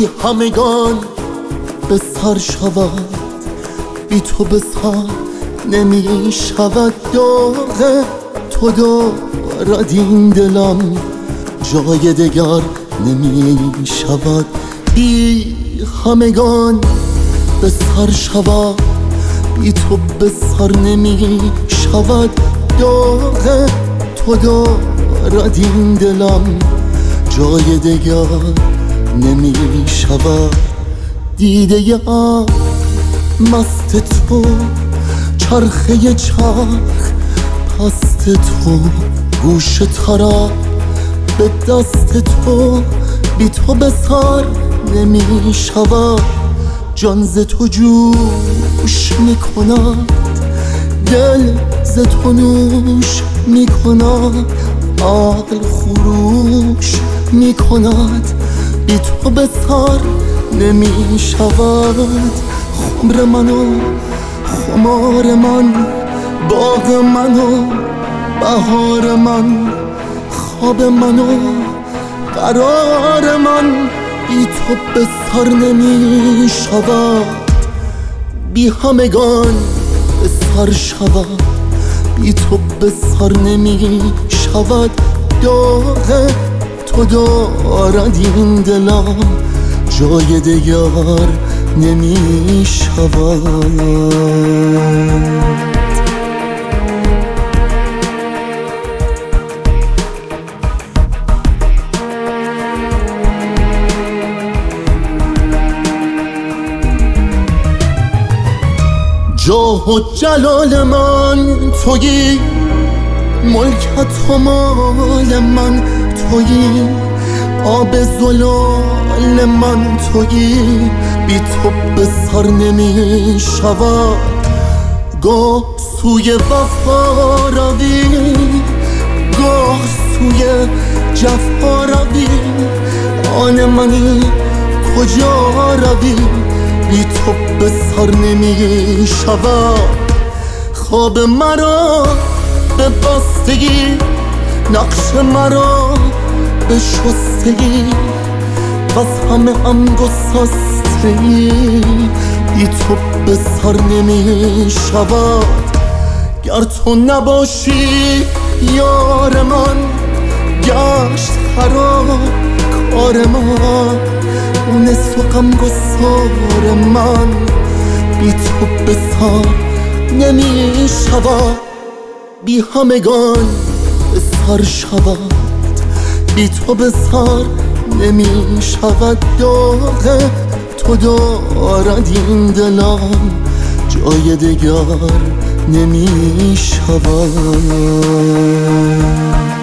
بی همگان به سر شود، بی تو به سر نمی شود. داغ تو دارد این دلم، جای دگر نمی شود. بی همگان به سر شود، بی تو به سر نمی شود. داغ تو دارد این دلم، جای دگر نمی شود. دیده ی مست تو، چرخه چرخ پست تو، گوش طرب به دست تو، بی تو به سر نمی شود. جان ز تو جوش می کند، دل ز تو نوش می کند، عقل خروش می کند، بی تو به سر نمی شود. خمر من و خمار من، باغ من و بهار من، خواب من و قرار من، بی تو به سر نمی شود. بی همگان به سر شود، بی تو به سر نمی شود. داغ تو دارد این دلم، جای دگر نمی شود. جاه و جلال من تویی، ملکت و مال من تویی، آب زلال من تویی، بی تو به سر نمی شود. گاه سوی وفا روی، گاه سوی جفا روی، آن منی کجا روی، بی تو به سر نمی شود. خواب مرا به بستگی، نقش مرا به شستگی، وز همه هم گسستگی، بی تو به سر نمی شود. گر تو نباشی یار من، گشت خراب کار من، اونس و غم گسار من، بی تو به سر نمی شود. بی همگان به سر شود، بی تو به سر نمی شود. داغ تو دارد این دلم، جای دگر نمی شود.